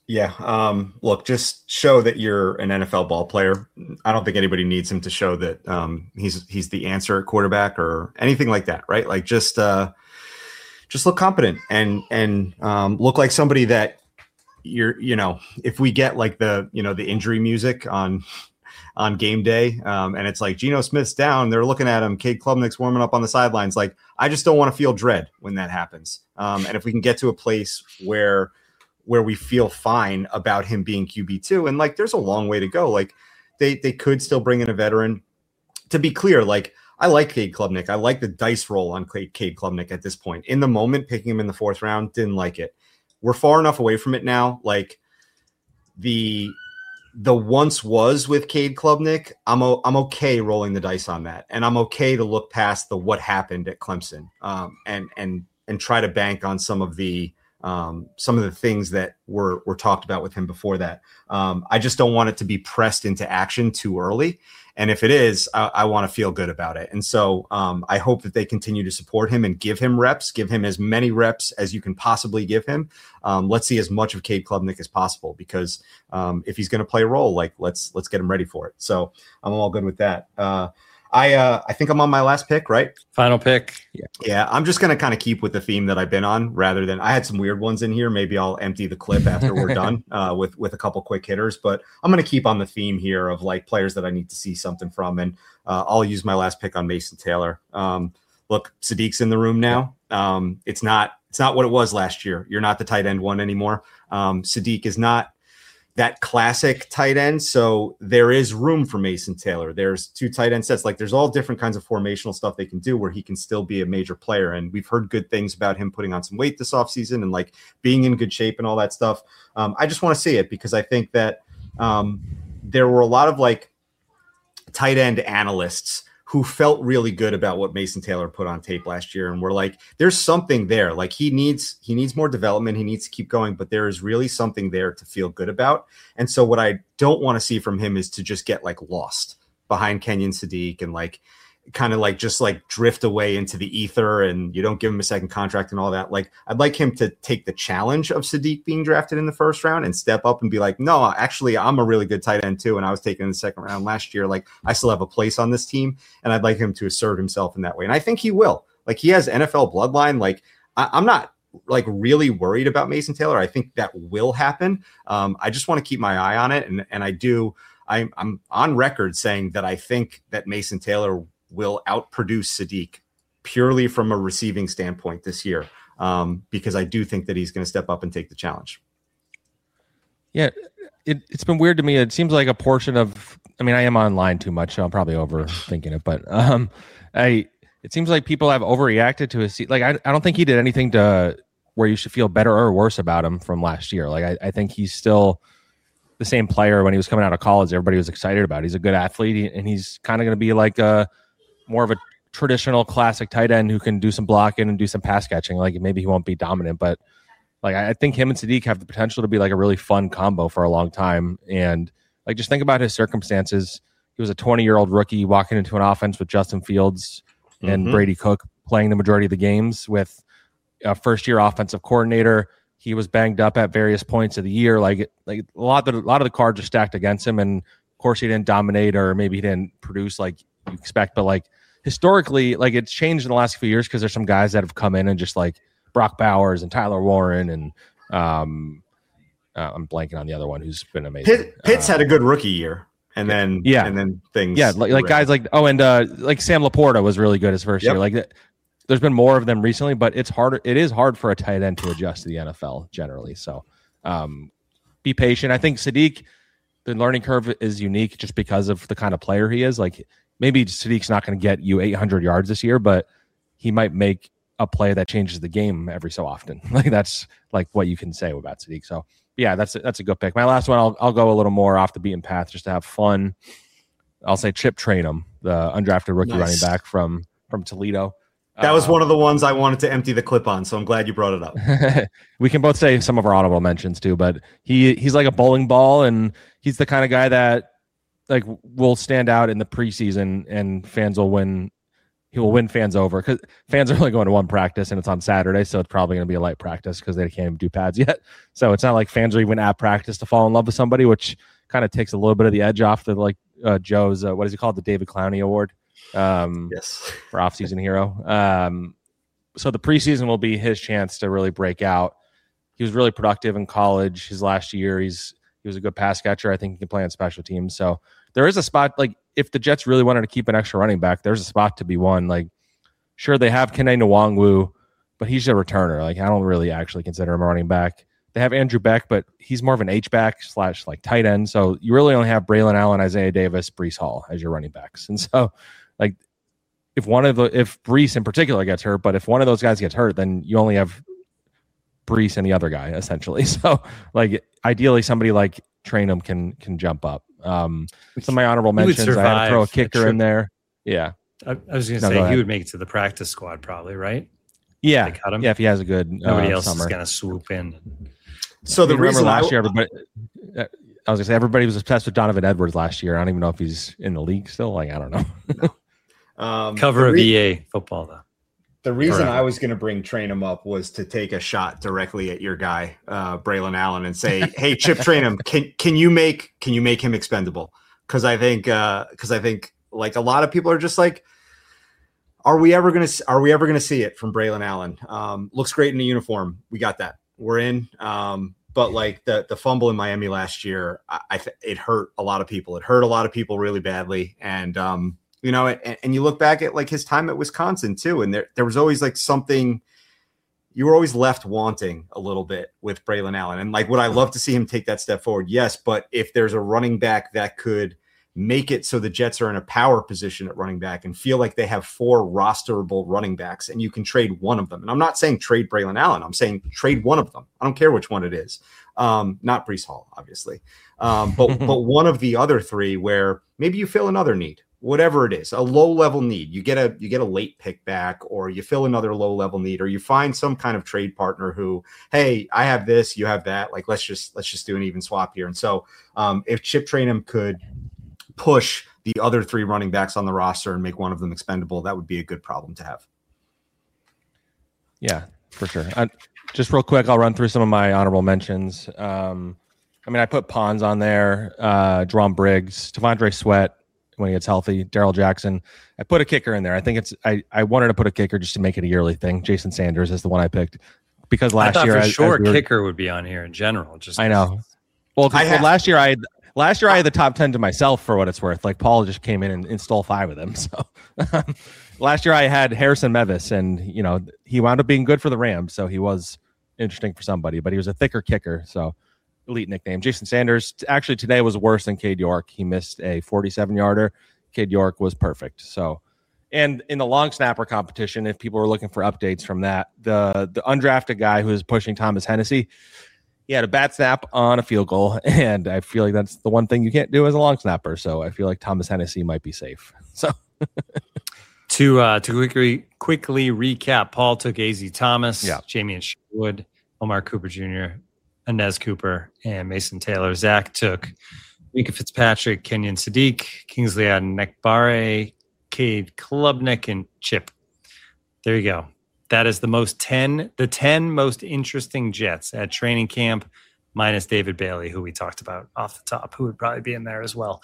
S6: Yeah. Look, just show that you're an NFL ball player. I don't think anybody needs him to show that he's the answer at quarterback or anything like that, right? Like just look competent and look like somebody that if we get like the injury music on game day, and it's like Geno Smith's down, they're looking at him, Cade Klubnik's warming up on the sidelines. Like, I just don't want to feel dread when that happens. And if we can get to a place where we feel fine about him being QB2, and like, there's a long way to go. Like they could still bring in a veteran. To be clear, like, I like Cade Klubnik. I like the dice roll on Cade Klubnik at this point. In the moment, picking him in the 4th round, didn't like it. We're far enough away from it now. Like the once was with Cade Klubnik, I'm okay rolling the dice on that, and I'm okay to look past the what happened at Clemson, and try to bank on some of the things that were talked about with him before that. I just don't want it to be pressed into action too early. And if it is, I want to feel good about it. And so I hope that they continue to support him and give him reps, give him as many reps as you can possibly give him. Let's see as much of Cade Klubnik as possible, because if he's going to play a role, like let's get him ready for it. So I'm all good with that. I think I'm on my last pick, right?
S4: Final pick.
S6: Yeah. I'm just going to kind of keep with the theme that I've been on, rather than, I had some weird ones in here. Maybe I'll empty the clip after we're done with a couple quick hitters, but I'm going to keep on the theme here of like players that I need to see something from. And I'll use my last pick on Mason Taylor. Look, Sadiq's in the room now. It's not what it was last year. You're not the tight end one anymore. Sadiq is not that classic tight end. So there is room for Mason Taylor. There's 2 tight end sets. Like, there's all different kinds of formational stuff they can do where he can still be a major player. And we've heard good things about him putting on some weight this offseason and like being in good shape and all that stuff. I just want to see it, because I think that there were a lot of like tight end analysts who felt really good about what Mason Taylor put on tape last year. And we're like, there's something there. Like, he needs more development. He needs to keep going, but there is really something there to feel good about. And so what I don't want to see from him is to just get like lost behind Kenyon Sadiq and like kind of like just like drift away into the ether, and you don't give him a second contract and all that. Like, I'd like him to take the challenge of Sadiq being drafted in the 1st round and step up and be like, no, actually, I'm a really good tight end too, and I was taken in the 2nd round last year. Like, I still have a place on this team, and I'd like him to assert himself in that way. And I think he will. Like, he has NFL bloodline. Like, I'm not like really worried about Mason Taylor. I think that will happen. I just want to keep my eye on it. And I'm on record saying that I think that Mason Taylor will outproduce Sadiq purely from a receiving standpoint this year, because I do think that he's going to step up and take the challenge.
S5: Yeah, it's been weird to me. It seems like a portion of, I mean, I am online too much, so I'm probably overthinking it, but it seems like people have overreacted to his, like, I don't think he did anything to where you should feel better or worse about him from last year. Like, I think he's still the same player when he was coming out of college. Everybody was excited about it. He's a good athlete, and he's kind of going to be like more of a traditional classic tight end who can do some blocking and do some pass catching. Like, maybe he won't be dominant, but like, I think him and Sadiq have the potential to be like a really fun combo for a long time. And like, just think about his circumstances. He was a 20-year-old rookie walking into an offense with Justin Fields and Brady Cook playing the majority of the games, with a first-year offensive coordinator. He was banged up at various points of the year. Like a lot of the cards are stacked against him. And of course, he didn't dominate, or maybe he didn't produce like you expect, but like historically, like, it's changed in the last few years, because there's some guys that have come in and just like Brock Bowers and Tyler Warren and I'm blanking on the other one who's been amazing.
S6: Pitts had a good rookie year, and then things
S5: like guys like like Sam Laporta was really good his first year. Like, there's been more of them recently, but it is hard for a tight end to adjust to the NFL generally. So be patient. I think Sadiq, the learning curve is unique just because of the kind of player he is. Like, maybe Sadiq's not going to get you 800 yards this year, but he might make a play that changes the game every so often. Like, that's like what you can say about Sadiq. So yeah, that's a good pick. My last one, I'll go a little more off the beaten path just to have fun. I'll say Chip Trayanum, the undrafted rookie running back from Toledo.
S6: That was one of the ones I wanted to empty the clip on, so I'm glad you brought it up.
S5: We can both say some of our honorable mentions too, but he's like a bowling ball, and he's the kind of guy that like will stand out in the preseason, and fans will win he will win fans over, because fans are only going to one practice and it's on Saturday, so it's probably going to be a light practice because they can't even do pads yet. So it's not like fans are even at practice to fall in love with somebody, which kind of takes a little bit of the edge off the Joe's what is he called, the David Clowney Award,
S6: yes,
S5: for offseason hero. So the preseason will be his chance to really break out. He was really productive in college. His last year, he was a good pass catcher. I think he can play on special teams. So there is a spot, like if the Jets really wanted to keep an extra running back, there's a spot to be won. Like, sure, they have Kene Nwangwu, but he's a returner. Like, I don't really actually consider him a running back. They have Andrew Beck, but he's more of an H-back / like tight end. So you really only have Braylon Allen, Isaiah Davis, Breece Hall as your running backs. And so, like, if Breece in particular gets hurt, but if one of those guys gets hurt, then you only have Breece and the other guy, essentially. So, like, ideally, somebody like Trainum can jump up. Some of my honorable mentions, I had to throw a kicker in there. Yeah.
S4: I was going to say he would make it to the practice squad probably, right?
S5: Yeah. Yeah, if he has a good
S4: nobody else
S5: summer.
S4: is going to swoop in.
S6: So the reason
S5: last year, everybody, I was going to say, everybody was obsessed with Donovan Edwards last year. I don't even know if he's in the league still. Like, I don't know.
S4: Cover of EA football, though.
S6: The reason I was going to bring Trainum up was to take a shot directly at your guy, Braylon Allen, and say, "Hey, Chip Trainum, can you make him expendable?" Because I think like a lot of people are just like, are we ever going to see it from Braylon Allen? Looks great in the uniform. We got that. We're in. But like the fumble in Miami last year, it hurt a lot of people. It hurt a lot of people really badly, and you know, and you look back at like his time at Wisconsin too, and there was always like something you were always left wanting a little bit with Braylon Allen. And like, would I love to see him take that step forward? Yes, but if there's a running back that could make it so the Jets are in a power position at running back and feel like they have 4 rosterable running backs and you can trade one of them. And I'm not saying trade Braylon Allen. I'm saying trade one of them. I don't care which one it is. Not Breece Hall, obviously. But one of the other 3 where maybe you fill another need. Whatever it is, a low-level need, you get a late pick back, or you fill another low-level need, or you find some kind of trade partner who, hey, I have this, you have that. Like, let's just do an even swap here. And so, if Chip Trainum could push the other 3 running backs on the roster and make one of them expendable, that would be a good problem to have.
S5: Yeah, for sure. Just real quick, I'll run through some of my honorable mentions. I mean, I put Pons on there, Jerome Briggs, T'Vondre Sweat, when he gets healthy, Darrell Jackson. I put a kicker in there. I think I wanted to put a kicker just to make it a yearly thing. Jason Sanders is the one I picked because last year,
S4: kicker would be on here in general. Just
S5: I know. Well, last year I had the top 10 to myself for what it's worth. Like Paul just came in and stole 5 of them. So last year I had Harrison Mevis, and you know he wound up being good for the Rams, so he was interesting for somebody. But he was a thicker kicker, so. Elite nickname. Jason Sanders actually today was worse than Cade York. He missed a 47-yarder. Cade York was perfect. So, and in the long snapper competition, if people were looking for updates from that, the undrafted guy who was pushing Thomas Hennessy, he had a bad snap on a field goal, and I feel like that's the one thing you can't do as a long snapper. So I feel like Thomas Hennessy might be safe. So
S4: to quickly recap, Paul took AZ Thomas, Jamie and Sherwood, Omar Cooper Jr., Inez Cooper, and Mason Taylor. Zach took Mika Fitzpatrick, Kenyon Sadiq, Kingsley Adnekbare, Cade Klubnik, and Chip. There you go. That is the 10 most interesting Jets at training camp, minus David Bailey, who we talked about off the top, who would probably be in there as well.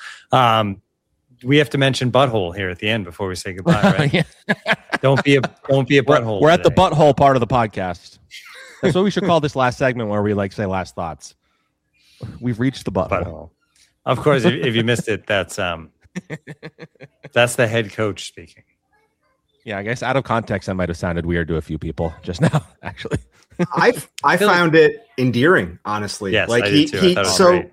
S4: We have to mention butthole here at the end before we say goodbye, right? Don't be a butthole.
S5: We're at the butthole part of the podcast. That's what we should call this last segment, where we like say last thoughts. We've reached the butthole.
S4: Of course, if you missed it, that's the head coach speaking.
S5: Yeah, I guess out of context, that might have sounded weird to a few people just now. Actually,
S6: I found it endearing, honestly.
S4: Yes,
S6: like
S4: I did too.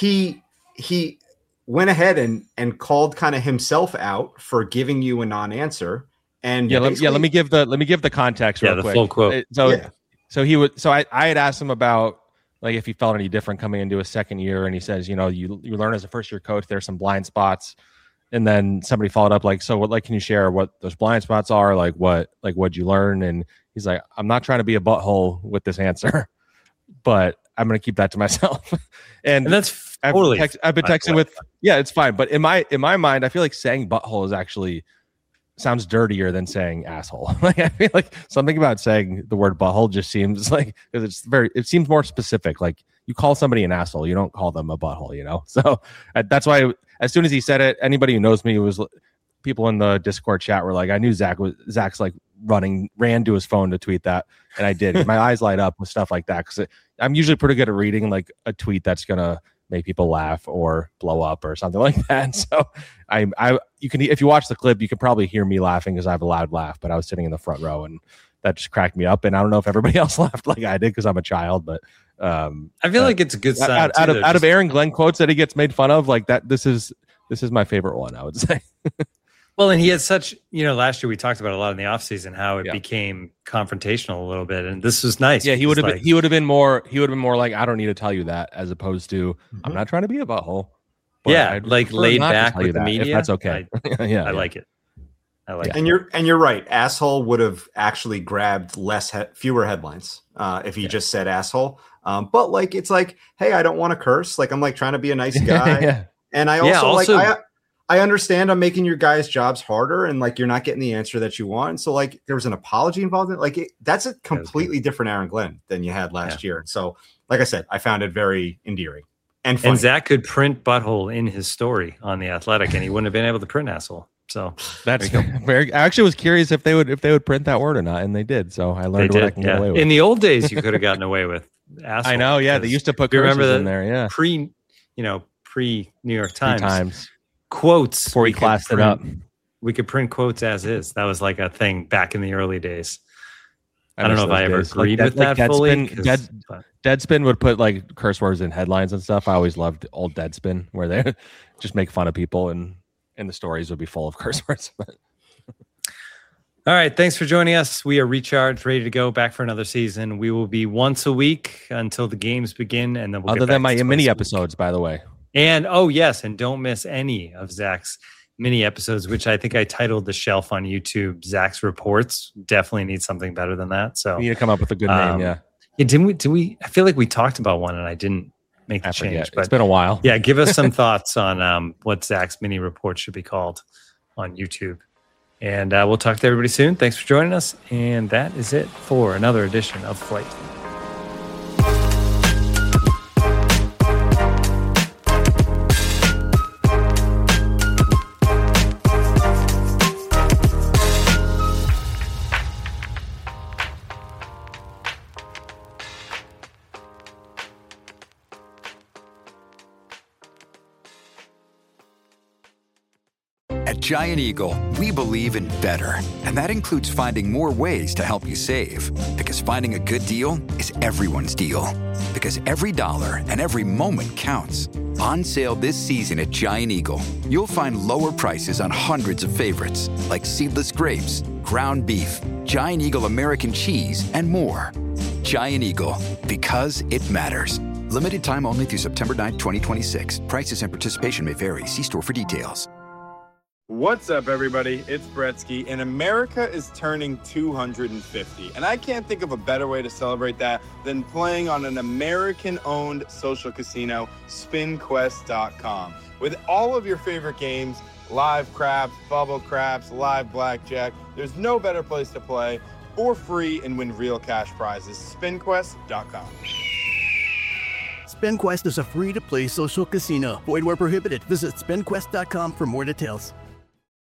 S6: He went ahead and called kind of himself out for giving you a non-answer. And
S5: let me give the context real quick.
S4: The full quote.
S5: So I had asked him about like if he felt any different coming into his second year, and he says, you know, you learn as a first year coach, there's some blind spots. And then somebody followed up like, so what, like, can you share what those blind spots are? Like what'd you learn? And he's like, I'm not trying to be a butthole with this answer, but I'm going to keep that to myself. and
S4: that's
S5: I've been texting with, it's fine. But in my mind, I feel like saying butthole is actually sounds dirtier than saying asshole. Like I feel like something about saying the word butthole just seems like, because it seems more specific. Like you call somebody an asshole, you don't call them a butthole, you know? So that's why as soon as he said it, anybody who knows me, people in the Discord chat were like, I knew Zach's like ran to his phone to tweet that. And I did. My eyes light up with stuff like that, because I'm usually pretty good at reading like a tweet that's going to make people laugh or blow up or something like that. And so you can, if you watch the clip, you can probably hear me laughing because I have a loud laugh, but I was sitting in the front row and that just cracked me up. And I don't know if everybody else laughed like I did because I'm a child, but
S4: I feel like it's a good sign.
S5: Out of Aaron Glenn quotes that he gets made fun of, like that, this is my favorite one, I would say.
S4: Well, and he had such, last year we talked about a lot in the offseason how it became confrontational a little bit, and this was nice.
S5: Yeah, he would have been more like, I don't need to tell you that, as opposed to I'm not trying to be a butthole.
S4: Yeah, like laid back with the media.
S5: If that's okay.
S4: I like it. I like it.
S6: And you're right. Asshole would have actually grabbed fewer headlines if he just said asshole. But like, it's like, hey, I don't want to curse. Like, I'm like trying to be a nice guy. And I also I understand I'm making your guys' jobs harder, and like you're not getting the answer that you want. So like there was an apology involved in it. Like that's a completely different Aaron Glenn than you had last year. So like I said, I found it very endearing and funny.
S4: And Zach could print butthole in his story on The Athletic, and he wouldn't have been able to print asshole. So
S5: that's very. I actually was curious if they would print that word or not, and they did. So I learned what I can get away with.
S4: In the old days, you could have gotten away with asshole.
S5: I know. Yeah, they used to put curses in there. Yeah,
S4: pre New York Times. Quotes
S5: before he classed it up.
S4: We could print quotes as is. That was like a thing back in the early days. I don't know if I ever agreed with that fully.
S5: Deadspin would put like curse words in headlines and stuff. I always loved old Deadspin, where they just make fun of people, and the stories would be full of curse words.
S4: All right, thanks for joining us. We are recharged, ready to go, back for another season. We will be once a week until the games begin, and then we'll
S5: other than my mini episodes, by the way.
S4: And and don't miss any of Zach's mini episodes, which I think I titled The Shelf on YouTube, Zach's Reports. Definitely need something better than that. So
S5: we need to come up with a good name. Yeah,
S4: didn't we? I feel like we talked about one and I didn't make the change. But
S5: it's been a while.
S4: Yeah, give us some thoughts on what Zach's mini report should be called on YouTube. And we'll talk to everybody soon. Thanks for joining us. And that is it for another edition of Flight.
S1: At Giant Eagle, we believe in better, and that includes finding more ways to help you save. Because finding a good deal is everyone's deal. Because every dollar and every moment counts. On sale this season at Giant Eagle, you'll find lower prices on hundreds of favorites, like seedless grapes, ground beef, Giant Eagle American cheese, and more. Giant Eagle, because it matters. Limited time only through September 9th, 2026. Prices and participation may vary. See store for details.
S9: What's up, everybody? It's Bretsky, and America is turning 250. And I can't think of a better way to celebrate that than playing on an American-owned social casino, SpinQuest.com. With all of your favorite games, live craps, bubble craps, live blackjack, there's no better place to play for free and win real cash prizes. SpinQuest.com.
S3: SpinQuest is a free-to-play social casino. Void where prohibited. Visit SpinQuest.com for more details.